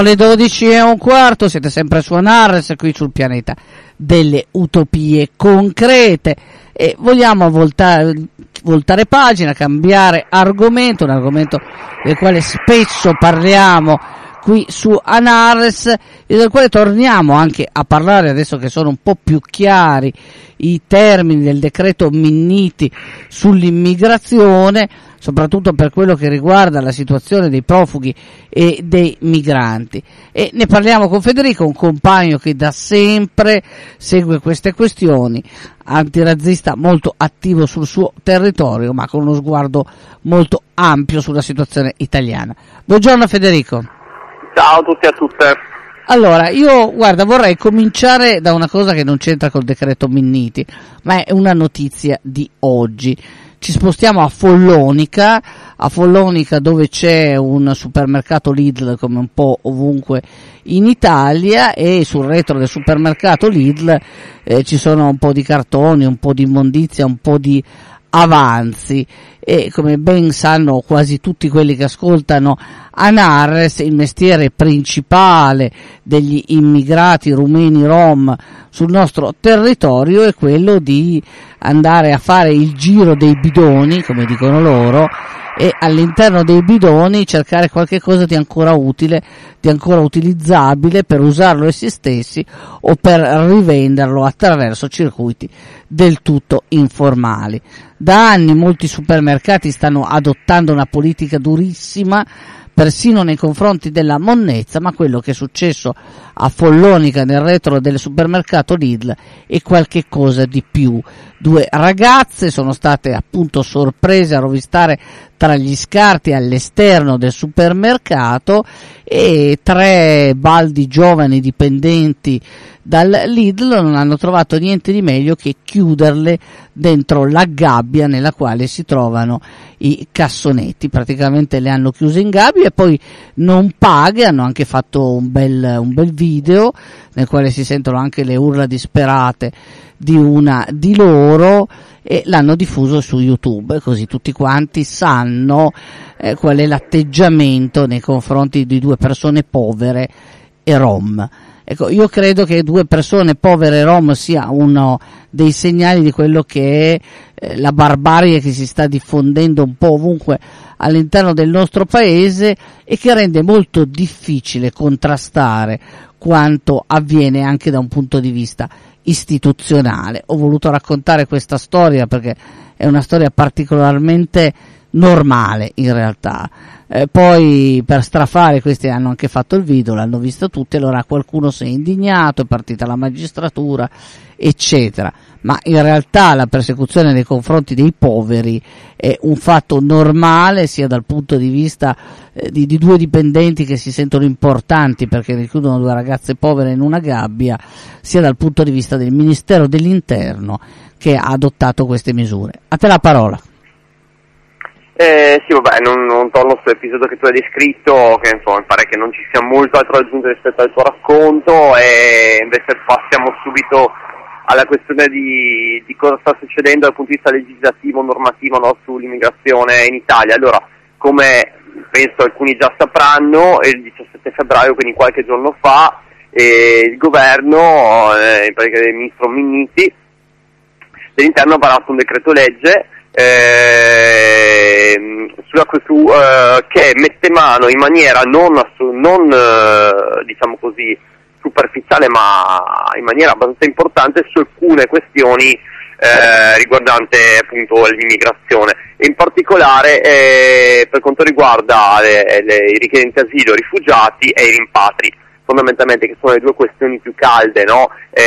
Le 12:15, siete sempre su Anares, qui sul pianeta delle utopie concrete, e vogliamo voltare pagina, cambiare argomento, un argomento del quale spesso parliamo qui su Anares e del quale torniamo anche a parlare adesso che sono un po' più chiari i termini del decreto Minniti sull'immigrazione, soprattutto per quello che riguarda la situazione dei profughi e dei migranti. E ne parliamo con Federico, un compagno che da sempre segue queste questioni, antirazzista molto attivo sul suo territorio, ma con uno sguardo molto ampio sulla situazione italiana. Buongiorno Federico. Ciao a tutti e a tutte. Allora, io vorrei cominciare da una cosa che non c'entra col decreto Minniti, ma è una notizia di oggi. Ci spostiamo a Follonica dove c'è un supermercato Lidl come un po' ovunque in Italia, e sul retro del supermercato Lidl ci sono un po' di cartoni, un po' di immondizia, un po' di avanzi, e come ben sanno quasi tutti quelli che ascoltano Anares, il mestiere principale degli immigrati rumeni rom sul nostro territorio è quello di andare a fare il giro dei bidoni, come dicono loro, e all'interno dei bidoni cercare qualche cosa di ancora utile, di ancora utilizzabile per usarlo essi stessi o per rivenderlo attraverso circuiti del tutto informali. Da anni molti supermercati stanno adottando una politica durissima, persino nei confronti della monnezza, ma quello che è successo a Follonica nel retro del supermercato Lidl è qualche cosa di più. 2 ragazze sono state appunto sorprese a rovistare tra gli scarti all'esterno del supermercato, e 3 baldi giovani dipendenti dal Lidl non hanno trovato niente di meglio che chiuderle dentro la gabbia nella quale si trovano i cassonetti. Praticamente le hanno chiuse in gabbia e poi non paghe. Hanno anche fatto un bel video nel quale si sentono anche le urla disperate di una di loro, e l'hanno diffuso su YouTube, così tutti quanti sanno qual è l'atteggiamento nei confronti di 2 persone povere e rom. Ecco, io credo che 2 persone povere e rom sia uno dei segnali di quello che è la barbarie che si sta diffondendo un po' ovunque all'interno del nostro paese, e che rende molto difficile contrastare quanto avviene anche da un punto di vista istituzionale. Ho voluto raccontare questa storia perché è una storia particolarmente normale in realtà. Poi per strafare questi hanno anche fatto il video, l'hanno visto tutti, allora qualcuno si è indignato, è partita la magistratura eccetera, ma in realtà la persecuzione nei confronti dei poveri è un fatto normale, sia dal punto di vista di 2 dipendenti che si sentono importanti perché richiudono 2 ragazze povere in una gabbia, sia dal punto di vista del Ministero dell'Interno che ha adottato queste misure. A te la parola. Sì, vabbè, non torno sull'episodio che tu hai descritto, che insomma mi pare che non ci sia molto altro da aggiungere rispetto al tuo racconto, e invece passiamo subito alla questione di cosa sta succedendo dal punto di vista legislativo, normativo, no, sull'immigrazione in Italia. Allora, come penso alcuni già sapranno, il 17 febbraio, quindi qualche giorno fa, il governo, in pratica del ministro Minniti, dell'Interno ha varato un decreto legge che mette mano in maniera non diciamo così superficiale, ma in maniera abbastanza importante su alcune questioni riguardante appunto l'immigrazione, e in particolare per quanto riguarda i richiedenti asilo, i rifugiati e i rimpatri, fondamentalmente, che sono le 2 questioni più calde, no?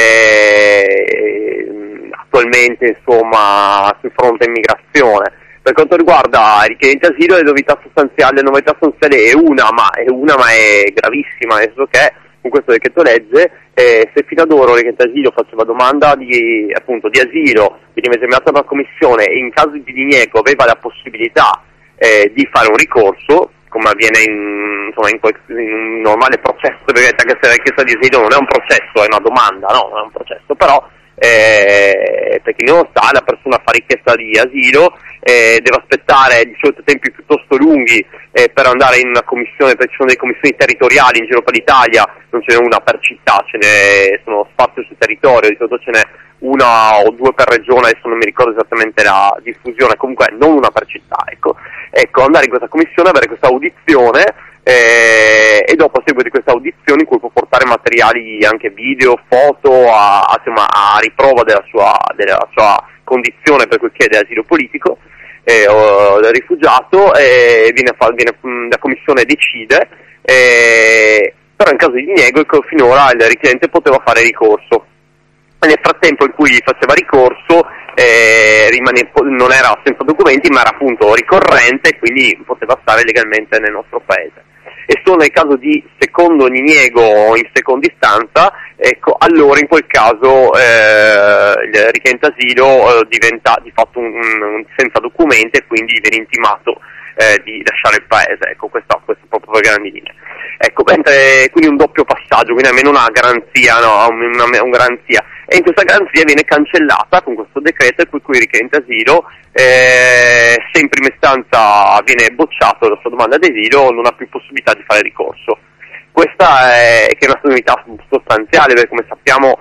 Attualmente insomma sul fronte immigrazione. Per quanto riguarda i richiedenti asilo, la novità sostanziale è una, ma è gravissima, nel senso che con questo decreto legge, se fino ad ora un richiedente asilo faceva domanda di asilo, veniva esaminato da una commissione e in caso di diniego aveva la possibilità di fare un ricorso, come avviene in un normale processo, perché anche se la richiesta di asilo non è un processo, è una domanda, no? Non è un processo, però perché non lo sa, la persona fa richiesta di asilo, deve aspettare di solito tempi piuttosto lunghi per andare in una commissione, perché ci sono delle commissioni territoriali in giro per l'Italia, non ce n'è una per città, sono spazio sul territorio, di solito ce n'è una o due per regione, adesso non mi ricordo esattamente la diffusione, comunque non una per città, ecco, andare in questa commissione, avere questa audizione, e dopo a seguito di questa audizione in cui può portare materiali, anche video, foto, a riprova della sua condizione per cui chiede asilo politico o del rifugiato, la commissione decide, però in caso di diniego finora il richiedente poteva fare ricorso. Nel frattempo in cui faceva ricorso non era senza documenti, ma era appunto ricorrente e quindi poteva stare legalmente nel nostro paese. E solo nel caso di secondo diniego o in seconda istanza, ecco, allora in quel caso il richiedente asilo diventa di fatto un senza documenti e quindi viene intimato di lasciare il paese. Ecco, questo proprio per grandi linee. Ecco, quindi un doppio passaggio, quindi almeno una garanzia, una garanzia. E in questa garanzia viene cancellata con questo decreto per cui il richiedente asilo, se in prima istanza viene bocciato la sua domanda d'asilo, non ha più possibilità di fare ricorso. Questa è una novità sostanziale, perché come sappiamo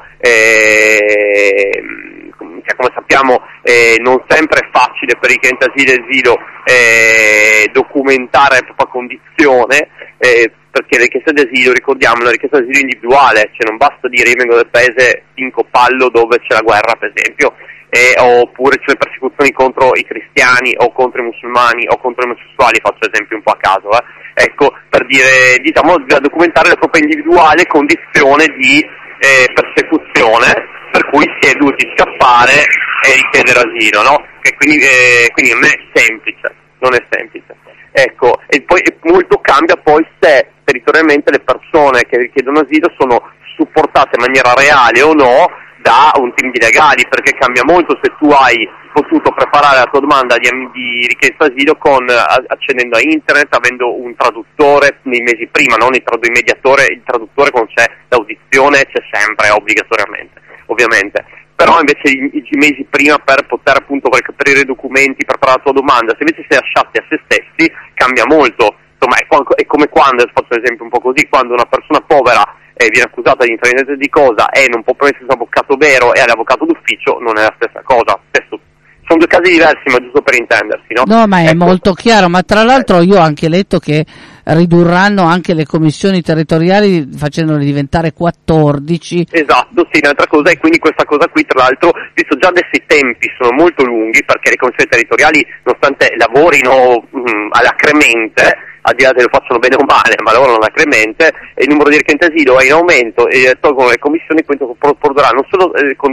non sempre è facile per i richiedenti asilo documentare la propria condizione, perché la richiesta di asilo, ricordiamo, è una richiesta di asilo individuale, cioè non basta dire io vengo dal paese Pinco Pallo dove c'è la guerra, per esempio, oppure c'è le persecuzioni contro i cristiani o contro i musulmani o contro i omosessuali, faccio esempio un po' a caso, ecco, per dire, diciamo, da documentare la propria individuale condizione di persecuzione per cui si è dovuti scappare e richiedere asilo, no? E quindi non è semplice, ecco, e poi molto cambia poi se territorialmente le persone che richiedono asilo sono supportate in maniera reale o no da un team di legali, perché cambia molto se tu hai potuto preparare la tua domanda di richiesta asilo accedendo a internet, avendo un traduttore nei mesi prima, non il mediatore, il traduttore quando c'è l'audizione c'è sempre obbligatoriamente, ovviamente. Però invece i mesi prima per poter appunto recuperare i documenti, preparare la tua domanda, se invece sei lasciati a se stessi cambia molto. Insomma, è come quando, faccio un esempio un po' così, quando una persona povera viene accusata di intraprendere di cosa e non può permettersi un avvocato vero e ha l'avvocato d'ufficio, non è la stessa cosa. Sono due casi diversi, ma giusto per intendersi, no? No, ma è molto chiaro, ma tra l'altro io ho anche letto che ridurranno anche le commissioni territoriali facendole diventare 14. Esatto, sì, un'altra cosa, e quindi questa cosa qui, tra l'altro, visto già adesso i tempi sono molto lunghi, perché le commissioni territoriali, nonostante lavorino alacremente, al di là se lo facciano bene o male, ma lavorano alacremente, e il numero di richiedenti asilo è in aumento e tolgono le commissioni, quindi produrrà non solo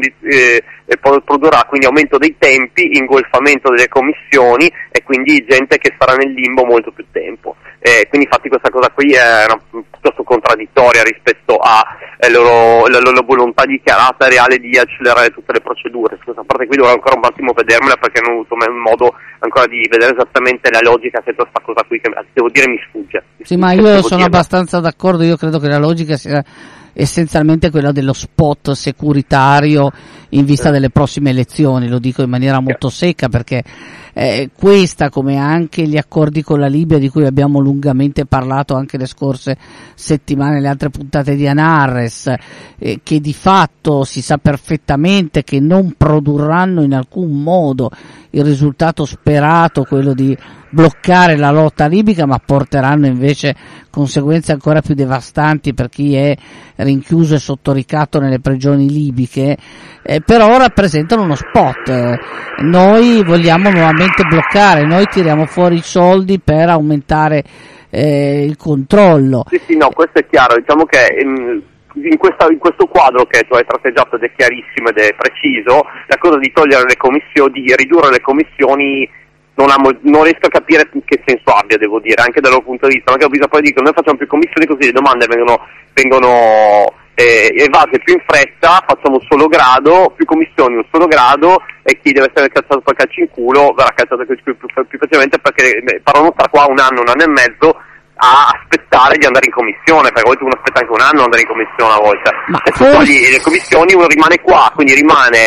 produrrà quindi aumento dei tempi, ingolfamento delle commissioni e quindi gente che starà nel limbo molto più tempo. Quindi infatti questa cosa qui è piuttosto contraddittoria rispetto alla loro volontà dichiarata e reale di accelerare tutte le procedure. Su questa parte qui dovrò ancora un attimo vedermela, perché non ho avuto modo ancora di vedere esattamente la logica che questa cosa qui, che devo dire mi sfugge. Sì, ma io sono abbastanza d'accordo, io credo che la logica sia essenzialmente quella dello spot securitario in vista delle prossime elezioni, lo dico in maniera molto secca, perché questa, come anche gli accordi con la Libia di cui abbiamo lungamente parlato anche le scorse settimane, le altre puntate di Anarres, che di fatto si sa perfettamente che non produrranno in alcun modo il risultato sperato, quello di bloccare la lotta libica, ma porteranno invece conseguenze ancora più devastanti per chi è rinchiuso e sotto ricatto nelle prigioni libiche, però rappresentano uno spot. Noi vogliamo nuovamente bloccare, noi tiriamo fuori i soldi per aumentare il controllo. Sì, no, questo è chiaro, diciamo che in questo quadro che tu hai tratteggiato ed è chiarissimo ed è preciso, la cosa di togliere le commissioni, di ridurre le commissioni, non riesco a capire che senso abbia, devo dire, anche dal loro punto di vista. Anche poi dicono noi facciamo più commissioni così le domande vengono evase più in fretta, facciamo un solo grado, più commissioni un solo grado, e chi deve essere cazzato per calci in culo verrà cazzato più facilmente, perché parlano tra qua un anno e mezzo a aspettare di andare in commissione, perché a volte uno aspetta anche un anno ad andare in commissione a volte. Ma se tu togli le commissioni uno rimane qua, quindi rimane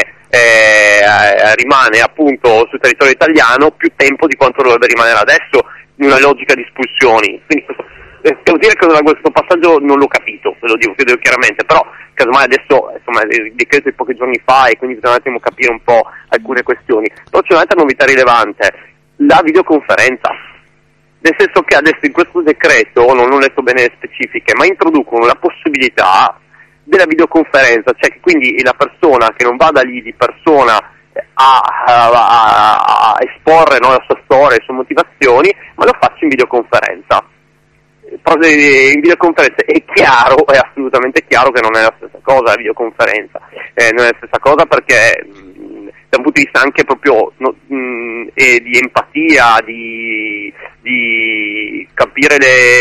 appunto sul territorio italiano più tempo di quanto dovrebbe rimanere adesso in una logica di espulsioni. Quindi devo dire che questo passaggio non l'ho capito, ve lo dico chiaramente, però casomai adesso insomma il decreto di pochi giorni fa e quindi bisogna un attimo capire un po' alcune questioni. Però c'è un'altra novità rilevante, la videoconferenza. Nel senso che adesso in questo decreto, non ho letto bene le specifiche, ma introducono la possibilità della videoconferenza, cioè che quindi la persona che non vada lì di persona a esporre, no, la sua storia, le sue motivazioni, ma lo faccia in videoconferenza. In videoconferenza è chiaro, è assolutamente chiaro che non è la stessa cosa la videoconferenza, non è la stessa cosa perché da un punto di vista anche proprio di empatia, di capire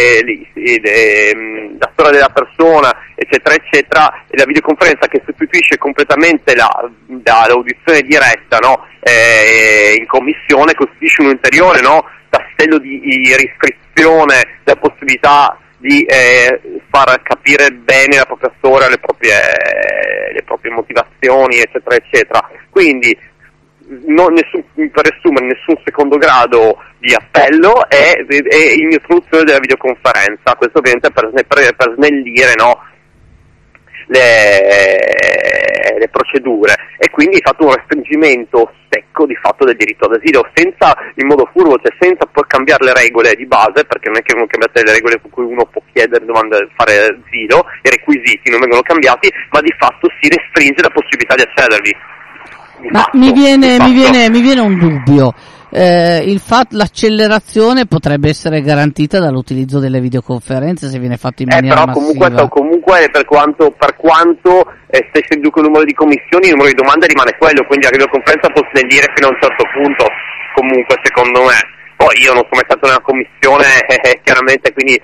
la storia della persona, eccetera, eccetera, e la videoconferenza che sostituisce completamente l'audizione diretta, no? In commissione costituisce un ulteriore, no? Tassello di restrizione della possibilità di far capire bene la propria storia, le proprie motivazioni, eccetera, eccetera. Quindi per riassumere, nessun secondo grado di appello e introduzione della videoconferenza. Questo ovviamente per snellire, no, le procedure, e quindi è fatto un restringimento secco di fatto del diritto d'asilo, senza, in modo furbo, cioè senza poi cambiare le regole di base, perché non è che non cambiate le regole con cui uno può chiedere, fare asilo, i requisiti non vengono cambiati, ma di fatto si restringe la possibilità di accedervi. Ma mi viene un dubbio. L'accelerazione potrebbe essere garantita dall'utilizzo delle videoconferenze se viene fatto in maniera massiva. Però comunque per quanto se si riduce il numero di commissioni, il numero di domande rimane quello, quindi la videoconferenza può snellire fino a un certo punto, comunque secondo me. Poi io non sono mai stato nella commissione, chiaramente, quindi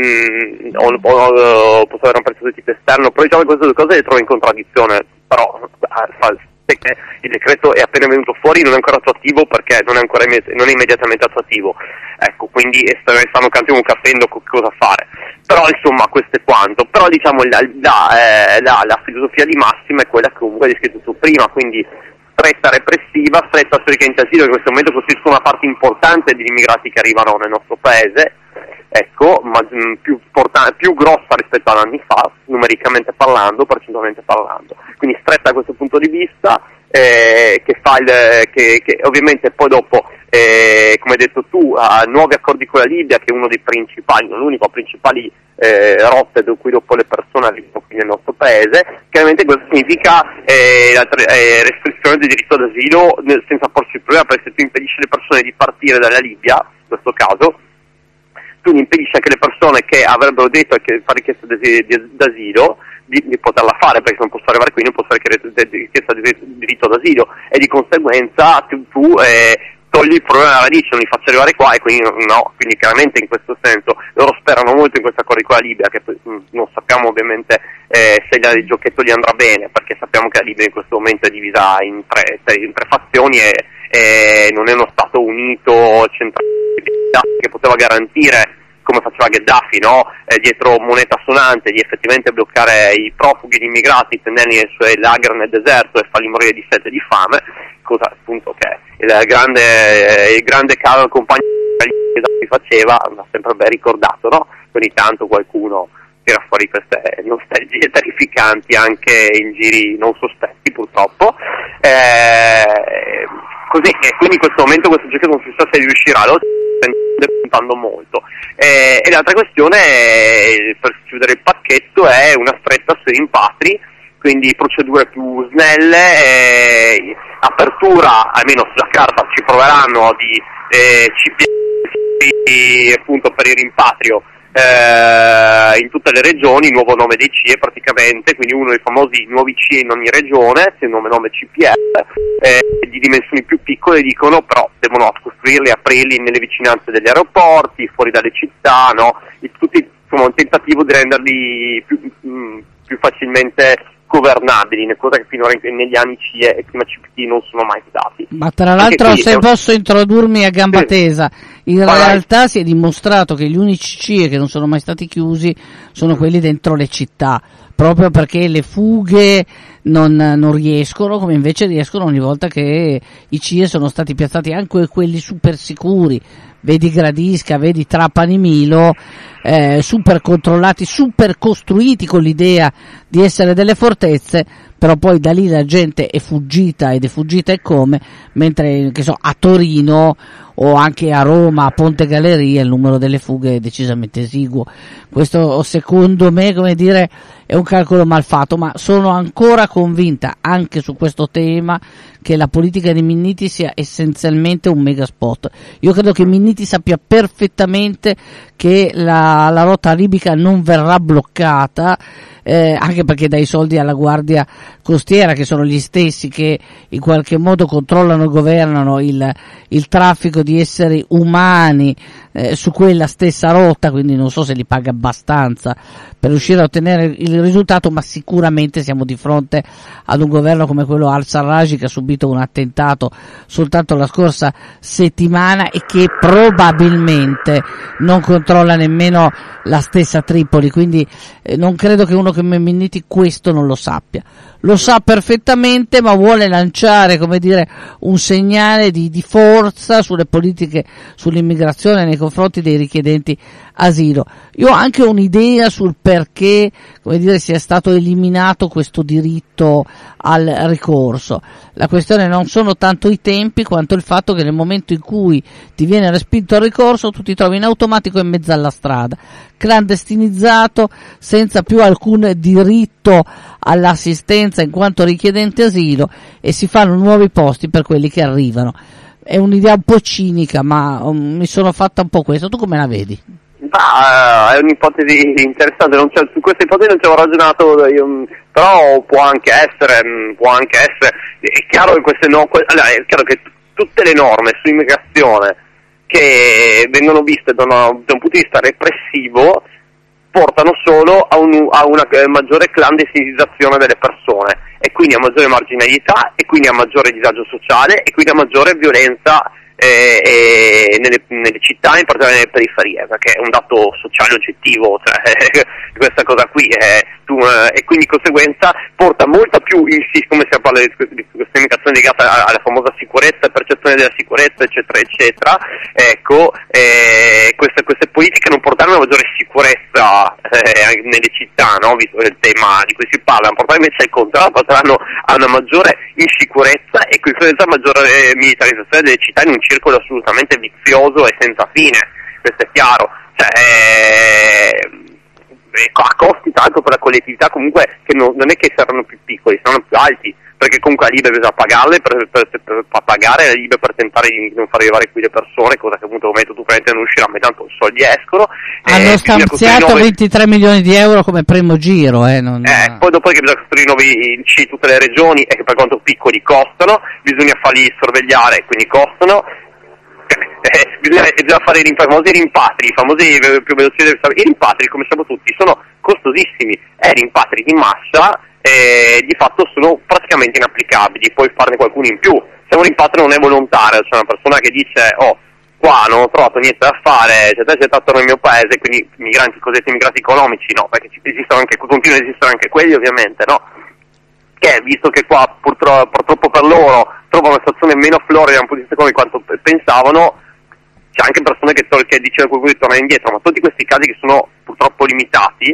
posso avere un prezzo di tipo esterno, però diciamo che queste due cose le trovo in contraddizione, però il decreto è appena venuto fuori, non è ancora attuativo perché non è immediatamente attuativo, ecco, quindi stanno un attimo capendo cosa fare, però insomma questo è quanto. Però diciamo la filosofia di massima è quella che comunque hai descritto tu prima, quindi stretta repressiva, stretta sui richiedenti asilo, che in questo momento costituiscono una parte importante degli immigrati che arrivano nel nostro paese, ecco, ma più grossa rispetto ad anni fa, numericamente parlando, percentualmente parlando. Quindi stretta da questo punto di vista, che ovviamente poi dopo, come hai detto tu, ha nuovi accordi con la Libia, che è uno dei principali, non l'unico, principali rotte da cui dopo le persone arrivano qui nel nostro paese. Chiaramente questo significa restrizione del diritto d'asilo senza porsi il problema, perché se tu impedisci alle persone di partire dalla Libia, in questo caso, tu impedisci anche le persone che avrebbero detto che fare richiesta d'asilo di poterla fare, perché se non posso arrivare qui non posso fare richiesta di diritto d'asilo, e di conseguenza tu togli il problema alla radice, non li faccio arrivare qua, e quindi no, quindi chiaramente in questo senso loro sperano molto in questa accordi con la Libia, che non sappiamo ovviamente se il giochetto gli andrà bene, perché sappiamo che la Libia in questo momento è divisa in tre fazioni e non è uno stato unito centrale che poteva garantire, come faceva Gheddafi, no? Dietro moneta sonante, di effettivamente bloccare i profughi, gli immigrati, tenerli nei suoi lager nel deserto e farli morire di sete e di fame, cosa appunto che il grande caro compagno che Gheddafi faceva, va sempre ben ricordato, no? Ogni tanto qualcuno tira fuori queste nostalgie terrificanti anche in giri non sospetti, purtroppo. Così, e quindi in questo momento questo gioco non si sa se riuscirà, lo sta puntando molto. E l'altra questione, per chiudere il pacchetto, è una stretta sui rimpatri, quindi procedure più snelle, apertura, almeno sulla carta ci proveranno, di CPI appunto per il rimpatrio in tutte le regioni, nuovo nome dei CIE praticamente, quindi uno dei famosi nuovi CIE in ogni regione, il nome CPR, di dimensioni più piccole, dicono, però devono costruirli, aprirli nelle vicinanze degli aeroporti, fuori dalle città, no? Tutti, insomma, un tentativo di renderli più facilmente governabili, cosa che finora negli anni CIE e prima CPT non sono mai stati. Ma tra l'altro, se posso introdurmi a gamba tesa, In realtà si è dimostrato che gli unici CIE che non sono mai stati chiusi sono quelli dentro le città, proprio perché le fughe non riescono, come invece riescono ogni volta che i CIE sono stati piazzati, anche quelli super sicuri, vedi Gradisca, vedi Trapani Milo, super controllati, super costruiti con l'idea di essere delle fortezze, però poi da lì la gente è fuggita, ed è fuggita e come, mentre che so, a Torino o anche a Roma, a Ponte Galleria, il numero delle fughe è decisamente esiguo. Questo secondo me, come dire, è un calcolo mal fatto, ma sono ancora convinta anche su questo tema che la politica di Minniti sia essenzialmente un mega spot. Io credo che Minniti sappia perfettamente che la rotta libica non verrà bloccata, anche perché dai soldi alla Guardia Costiera, che sono gli stessi che in qualche modo controllano e governano il traffico di esseri umani su quella stessa rotta, quindi non so se li paga abbastanza per riuscire a ottenere il risultato, ma sicuramente siamo di fronte ad un governo come quello al-Sarraj, che ha subito un attentato soltanto la scorsa settimana e che probabilmente non controlla nemmeno la stessa Tripoli, quindi non credo che uno come Minniti questo non lo sappia. Lo sa perfettamente, ma vuole lanciare, come dire, un segnale di forza sulle politiche, sull'immigrazione nei confronti dei richiedenti asilo. Io ho anche un'idea sul perché, come dire, sia stato eliminato questo diritto al ricorso. La questione non sono tanto i tempi quanto il fatto che nel momento in cui ti viene respinto il ricorso tu ti trovi in automatico in mezzo alla strada, clandestinizzato, senza più alcun diritto all'assistenza in quanto richiedente asilo, e si fanno nuovi posti per quelli che arrivano. È un'idea un po' cinica, ma mi sono fatta un po' questo. Tu come la vedi? È un'ipotesi interessante, su questa ipotesi non ci avevo ragionato io, però può anche essere, è chiaro che è chiaro che tutte le norme su immigrazione che vengono viste da un punto di vista repressivo portano solo a una maggiore clandestinizzazione delle persone, e quindi a maggiore marginalità, e quindi a maggiore disagio sociale, e quindi a maggiore violenza nelle città, in particolare nelle periferie, perché è un dato sociale oggettivo, cioè questa cosa qui e quindi di conseguenza porta molta più, come si parla di questa immigrazione legata alla famosa sicurezza, percezione della sicurezza, eccetera eccetera. Ecco, queste politiche non portano una maggiore sicurezza nelle città, no? Visto il tema di cui si parla, portano invece al contrario, porteranno a una maggiore insicurezza e conseguenza a maggiore militarizzazione delle città, in un circolo assolutamente vizioso e senza fine. Questo è chiaro, a costi tanto per la collettività comunque che non è che saranno più piccoli, saranno più alti, perché comunque la Libia bisogna pagarle per pagare la Libia per tentare di non far arrivare qui le persone, cosa che appunto al momento tu praticamente non uscirà, ma tanto i soldi escono. Hanno stanziato 23 milioni di euro come primo giro, poi dopo che bisogna costruire nuovi INCI in tutte le regioni, e che per quanto piccoli costano, bisogna farli sorvegliare, quindi costano. Bisogna fare i famosi rimpatri, i famosi più veloci. I rimpatri, come sappiamo tutti, sono costosissimi, e rimpatri di massa di fatto sono praticamente inapplicabili. Puoi farne qualcuno in più. Se un rimpatrio non è volontario, cioè una persona che dice qua non ho trovato niente da fare, eccetera, torno nel mio paese, quindi cosiddetti immigrati economici, no, perché continuano ad esistere anche quelli, ovviamente, no? Che visto che qua purtroppo per loro trovano una situazione meno florida da un punto di vista economico di quanto pensavano, c'è anche persone che dicevano qualcuno di tornare indietro, ma tutti questi casi che sono purtroppo limitati,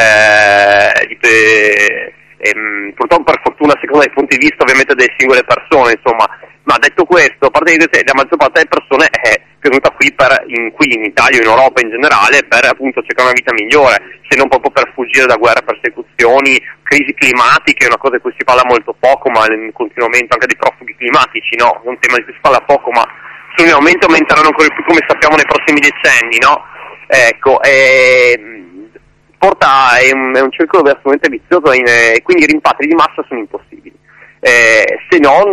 purtroppo per fortuna secondo i punti di vista ovviamente delle singole persone, insomma. Ma detto questo, a parte di questo, la maggior parte delle persone è venuta qui in Italia o in Europa in generale per appunto cercare una vita migliore, se non proprio per fuggire da guerre, persecuzioni, crisi climatiche, una cosa di cui si parla molto poco, ma continuamente anche dei profughi climatici, no? Un tema di cui si parla poco, ma sono in aumento, aumenteranno ancora più, come sappiamo, nei prossimi decenni, no? Ecco, è un circolo assolutamente vizioso, e quindi i rimpatri di massa sono impossibili. Se non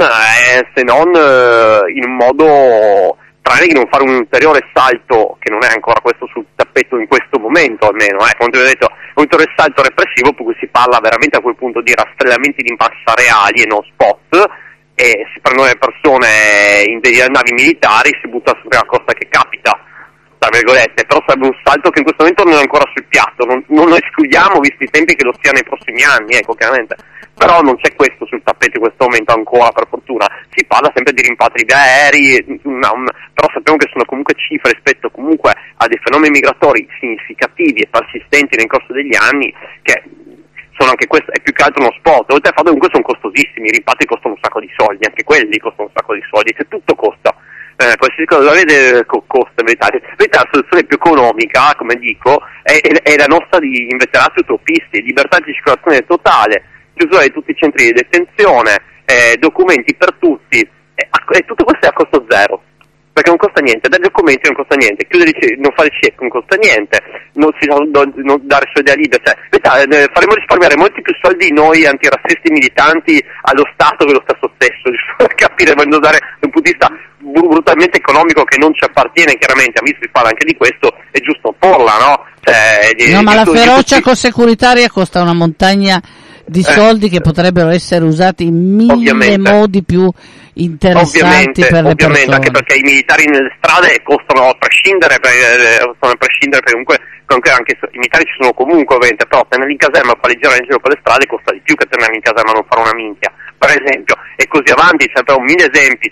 in un modo, tranne che non fare un ulteriore salto, che non è ancora questo sul tappeto in questo momento almeno, come ti ho detto, un ulteriore salto repressivo, per cui si parla veramente a quel punto di rastrellamenti di massa reali e non spot, e si prendono le persone in delle navi militari, si buttano sulla prima costa che capita, tra virgolette, però sarebbe un salto che in questo momento non è ancora sul piatto, non lo escludiamo visti i tempi che lo sia nei prossimi anni, ecco, chiaramente, però non c'è questo sul tappeto in questo momento ancora, per fortuna. Si parla sempre di rimpatri di aerei, però sappiamo che sono comunque cifre rispetto comunque a dei fenomeni migratori significativi e persistenti nel corso degli anni, che sono anche questo, è più che altro uno spot, oltre al fatto che comunque sono costosissimi, i rimpatri costano un sacco di soldi, anche quelli costano un sacco di soldi, se tutto costa. Qualsiasi cosa da vedere costa, in verità. La soluzione più economica, come dico, è la nostra di inveterati utopisti, libertà di circolazione totale, chiusura di tutti i centri di detenzione, documenti per tutti, e tutto questo è a costo zero, perché non costa niente, dare documenti non costa niente, non fare check non costa niente, non dare soldi a Libia, cioè, faremo risparmiare molti più soldi noi antirazzisti militanti allo Stato che lo Stato stesso, giusto per capire, voglio dare da un punto di vista brutalmente economico che non ci appartiene, chiaramente, a me si parla anche di questo, è giusto porla, no? No, ma la ferocia securitaria costa una montagna di soldi che potrebbero essere usati in mille modi più interessanti per le persone. Anche perché i militari nelle strade costano a prescindere, perché comunque anche i militari ci sono comunque, ovviamente, però tenerli in caserma e farli girare in giro per le strade costa di più che tenerli in caserma e non fare una minchia, per esempio, e così avanti, c'è però mille esempi,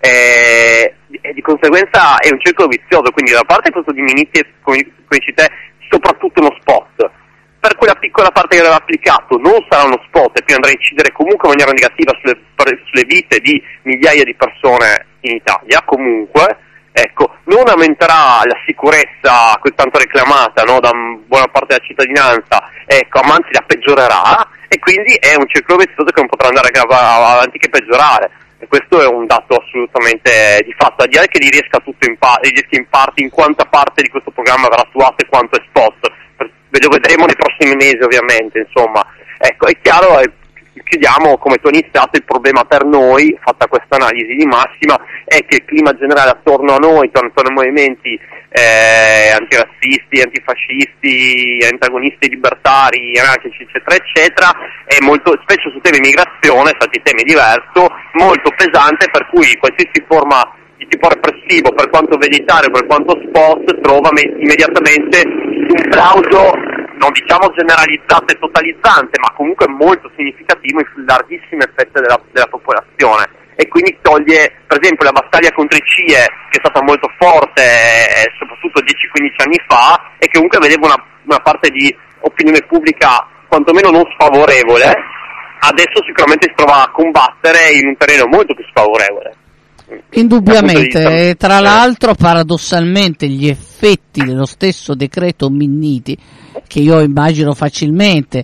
e di conseguenza è un circolo vizioso, quindi da parte questo di Minniti, come dici te, soprattutto uno spot. Per quella piccola parte che aveva applicato non sarà uno spot e poi andrà a incidere comunque in maniera negativa sulle vite di migliaia di persone in Italia, comunque, ecco, non aumenterà la sicurezza tanto reclamata, no, da buona parte della cittadinanza, ecco, ma anzi la peggiorerà, e quindi è un circolo vizioso che non potrà andare avanti che peggiorare. E questo è un dato assolutamente di fatto, a dire che gli riesca tutto in parte, in quanta parte di questo programma verrà attuato e quanto è spot. Lo vedremo nei prossimi mesi, ovviamente, insomma. Ecco, è chiaro, chiudiamo come tu hai iniziato, il problema per noi, fatta questa analisi di massima, è che il clima generale attorno a noi, attorno ai movimenti antirazzisti, antifascisti, antagonisti libertari, anarchici, eccetera, eccetera, è molto, specie su temi di migrazione, stati temi diverso, molto pesante, per cui qualsiasi forma di tipo repressivo, per quanto velleitario, per quanto spot, trova immediatamente un plauso, non diciamo generalizzato e totalizzante, ma comunque molto significativo in larghissime fette della popolazione, e quindi toglie, per esempio, la battaglia contro i CIE, che è stata molto forte, soprattutto 10-15 anni fa, e che comunque vedeva una parte di opinione pubblica quantomeno non sfavorevole, adesso sicuramente si trova a combattere in un terreno molto più sfavorevole. Indubbiamente, e tra l'altro paradossalmente gli effetti dello stesso decreto Minniti, che io immagino facilmente,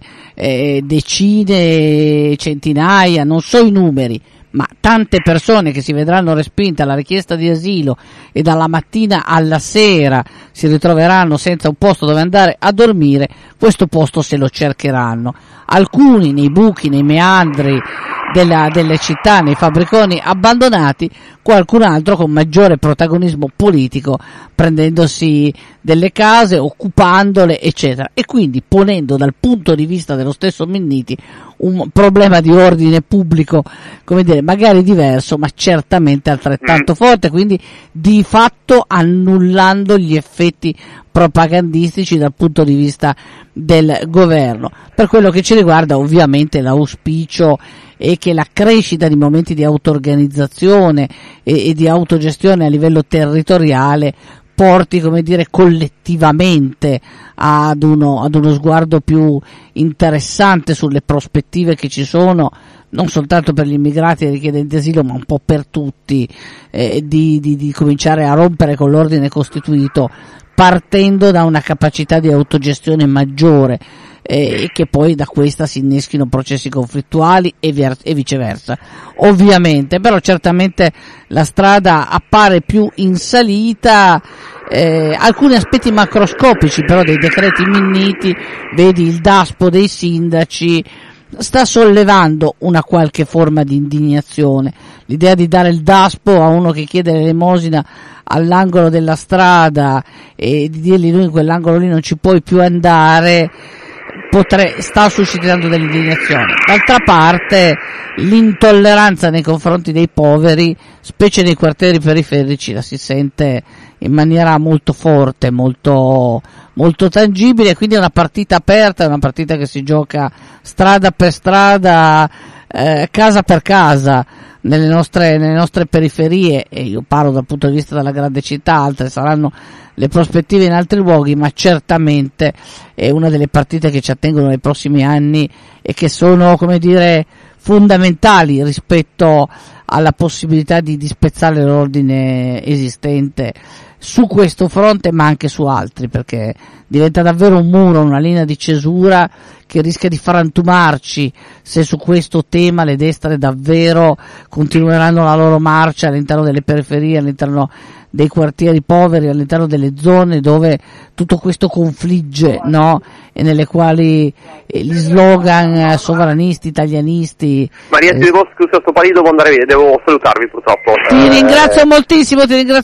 decine, centinaia, non so i numeri, ma tante persone che si vedranno respinte alla richiesta di asilo e dalla mattina alla sera si ritroveranno senza un posto dove andare a dormire, questo posto se lo cercheranno. Alcuni nei buchi, nei meandri delle città, nei fabbriconi abbandonati, qualcun altro con maggiore protagonismo politico, prendendosi delle case, occupandole, eccetera, e quindi ponendo dal punto di vista dello stesso Minniti un problema di ordine pubblico, come dire, magari diverso, ma certamente altrettanto forte, quindi di fatto annullando gli effetti propagandistici dal punto di vista del governo. Per quello che ci riguarda, ovviamente l'auspicio è che la crescita di momenti di auto-organizzazione e di autogestione a livello territoriale porti, come dire, collettivamente ad uno sguardo più interessante sulle prospettive che ci sono, non soltanto per gli immigrati e i richiedenti asilo, ma un po' per tutti, di cominciare a rompere con l'ordine costituito, partendo da una capacità di autogestione maggiore, e che poi da questa si inneschino processi conflittuali e viceversa. Ovviamente, però certamente la strada appare più in salita. Alcuni aspetti macroscopici però dei decreti Minniti, vedi il DASPO dei sindaci, sta sollevando una qualche forma di indignazione. L'idea di dare il DASPO a uno che chiede l'elemosina all'angolo della strada e di dirgli: lui in quell'angolo lì non ci puoi più andare, sta suscitando dell'indignazione. D'altra parte l'intolleranza nei confronti dei poveri, specie nei quartieri periferici, la si sente in maniera molto forte, molto, molto tangibile, quindi è una partita aperta, è una partita che si gioca strada per strada, casa per casa, nelle nostre periferie, e io parlo dal punto di vista della grande città, altre saranno le prospettive in altri luoghi, ma certamente è una delle partite che ci attengono nei prossimi anni e che sono, come dire, fondamentali rispetto alla possibilità di spezzare l'ordine esistente su questo fronte, ma anche su altri, perché diventa davvero un muro, una linea di cesura che rischia di frantumarci se su questo tema le destre davvero continueranno la loro marcia all'interno delle periferie, all'interno dei quartieri poveri, all'interno delle zone dove tutto questo confligge, no? E nelle quali gli slogan sovranisti, italianisti. Maria, ti devo scusare, sto parlando, devo andare via, devo salutarvi purtroppo. Ti ringrazio moltissimo.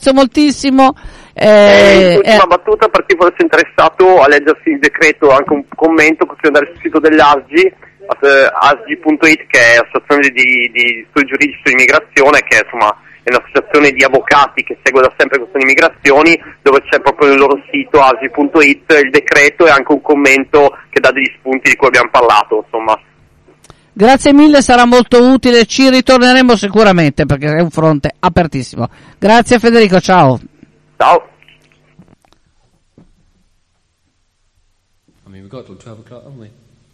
Ultima battuta, per chi fosse interessato a leggersi il decreto, anche un commento, potete andare sul sito dell'ASGI, asgi.it, che è l'associazione di studi giuridici sull'immigrazione, che insomma è un'associazione di avvocati che segue da sempre questioni immigrazioni, dove c'è proprio nel loro sito asgi.it il decreto e anche un commento che dà degli spunti di cui abbiamo parlato, insomma. Grazie mille, sarà molto utile, ci ritorneremo sicuramente perché è un fronte apertissimo. Grazie Federico, ciao. Ciao. I mean, we've got till 12 o'clock, haven't we?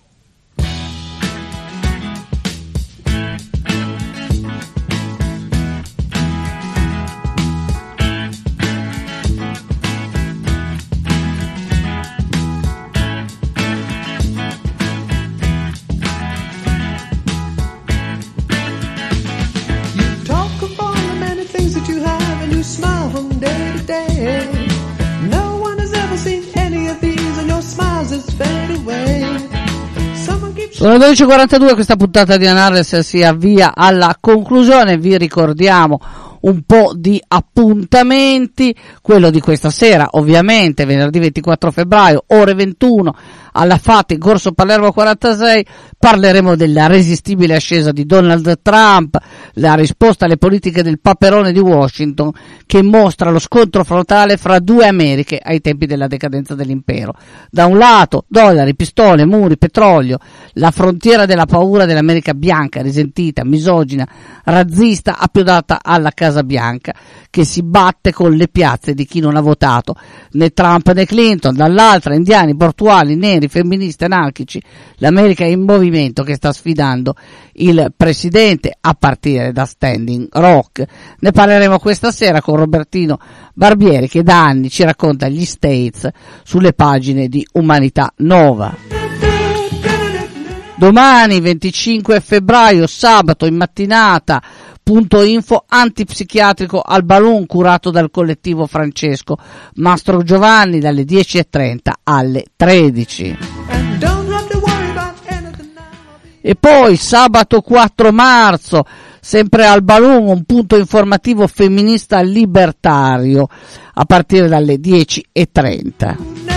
You talk of all the many things that you have and you smile from day to day. No one has ever seen any of these and your smiles just fade away. Sono le 12.42, questa puntata di Anales si avvia alla conclusione. Vi ricordiamo un po' di appuntamenti. Quello di questa sera, ovviamente, venerdì 24 febbraio, ore 21, alla FAT in corso Palermo 46, parleremo della resistibile ascesa di Donald Trump, la risposta alle politiche del paperone di Washington, che mostra lo scontro frontale fra due Americhe ai tempi della decadenza dell'impero. Da un lato dollari, pistole, muri, petrolio, la frontiera della paura dell'America bianca, risentita, misogina, razzista, appiodata alla Casa Bianca, che si batte con le piazze di chi non ha votato né Trump né Clinton. Dall'altra indiani, portuali, neri, femministi, anarchici, l'America in movimento che sta sfidando il presidente a partire da Standing Rock. Ne parleremo questa sera con Robertino Barbieri, che da anni ci racconta gli States sulle pagine di Umanità Nova. Domani 25 febbraio, sabato in mattinata, punto info antipsichiatrico al Balloon curato dal collettivo Francesco Mastro Giovanni dalle 10:30 alle 13. E poi sabato 4 marzo, sempre al Balloon, un punto informativo femminista libertario a partire dalle 10:30.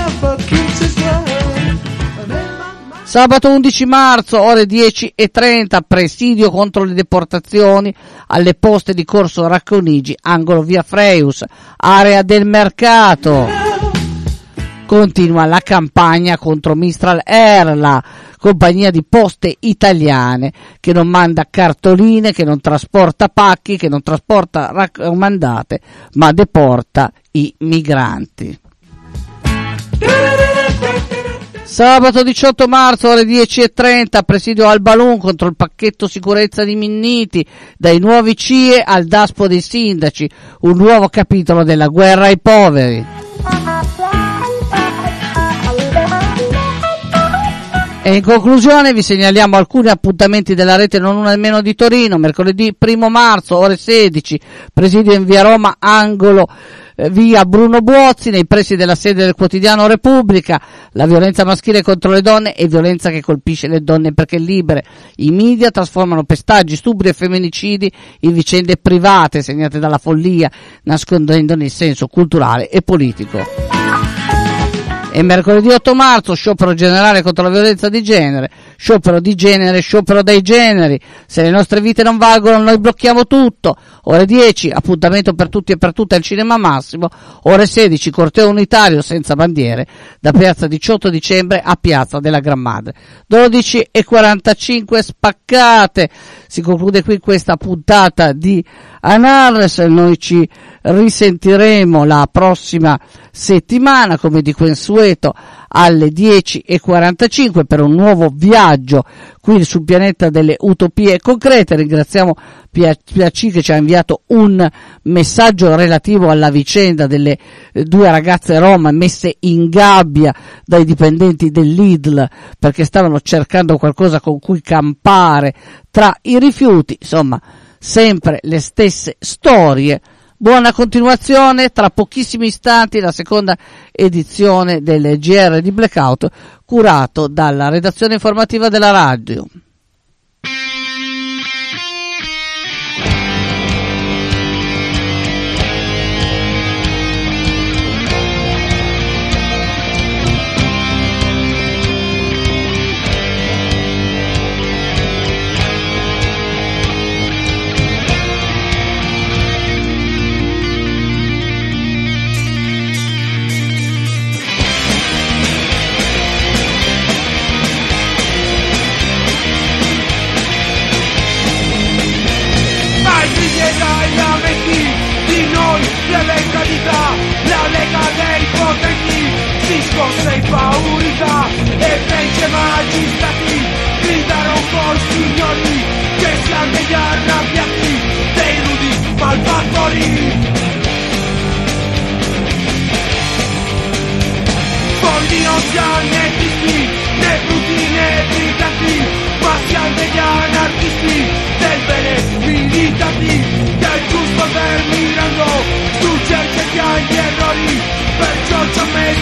Sabato 11 marzo, ore 10:30, presidio contro le deportazioni alle poste di Corso Racconigi, angolo via Freus, area del mercato. Continua la campagna contro Mistral Air, la compagnia di poste italiane che non manda cartoline, che non trasporta pacchi, che non trasporta raccomandate, ma deporta i migranti. Sabato 18 marzo, ore 10:30, presidio al Balloon contro il pacchetto sicurezza di Minniti, dai nuovi CIE al DASPO dei sindaci, un nuovo capitolo della guerra ai poveri. E in conclusione vi segnaliamo alcuni appuntamenti della rete Non Una Meno di Torino. Mercoledì 1 marzo, ore 16, presidio in via Roma, angolo via Bruno Buozzi, nei pressi della sede del quotidiano Repubblica. La violenza maschile contro le donne è violenza che colpisce le donne perché libere. I media trasformano pestaggi, stupri e femminicidi in vicende private segnate dalla follia, nascondendone il senso culturale e politico. E mercoledì 8 marzo, sciopero generale contro la violenza di genere, sciopero di genere, sciopero dei generi. Se le nostre vite non valgono, noi blocchiamo tutto. Ore 10, appuntamento per tutti e per tutte al Cinema Massimo. Ore 16, corteo unitario senza bandiere, da piazza 18 dicembre a piazza della Gran Madre. 12:45 spaccate. Si conclude qui questa puntata di Anarres. Noi ci risentiremo la prossima settimana, come di consueto, alle 10:45 per un nuovo viaggio qui sul pianeta delle utopie concrete. Ringraziamo Piaci che ci ha inviato un messaggio relativo alla vicenda delle due ragazze rom messe in gabbia dai dipendenti del Lidl perché stavano cercando qualcosa con cui campare tra i rifiuti. Insomma, sempre le stesse storie. Buona continuazione, tra pochissimi istanti la seconda edizione del GR di Blackout, curato dalla redazione informativa della radio. La lega dei potenti si scosse impaurita e fece magistrati gridano coi signori che siamo degli arrabbiati, dei rudi malfattori. Fondi non si ha